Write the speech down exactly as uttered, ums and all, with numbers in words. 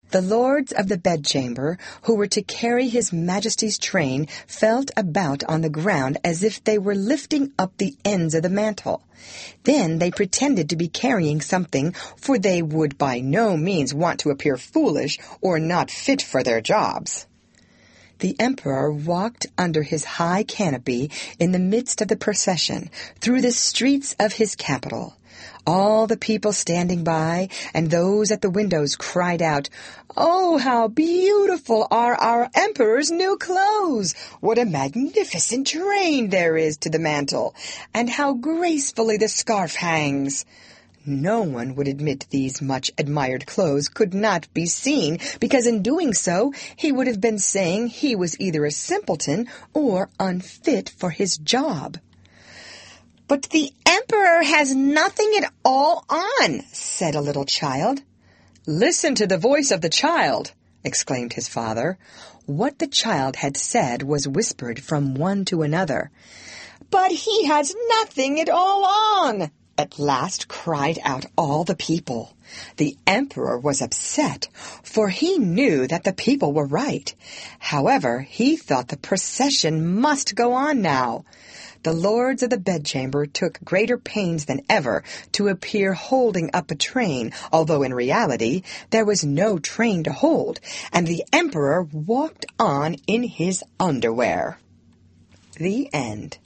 The lords of the bedchamber, who were to carry his majesty's train, felt about on the ground as if they were lifting up the ends of the mantle. Then they pretended to be carrying something, for they would by no means want to appear foolish or not fit for their jobs. The emperor walked under his high canopy in the midst of the procession, through the streets of his capital. All the people standing by and those at the windows cried out, "Oh, how beautiful are our emperor's new clothes! What a magnificent train there is to the mantle! And how gracefully the scarf hangs!" No one would admit these much-admired clothes could not be seen, because in doing so he would have been saying he was either a simpleton or unfit for his job. "But the emperor has nothing at all on," said a little child. "Listen to the voice of the child," exclaimed his father. What the child had said was whispered from one to another. "But he has nothing at all on," at last cried out all the people. The emperor was upset, for he knew that the people were right. However, he thought the procession must go on now. The lords of the bedchamber took greater pains than ever to appear holding up a train, although in reality there was no train to hold, and the emperor walked on in his underwear. The end.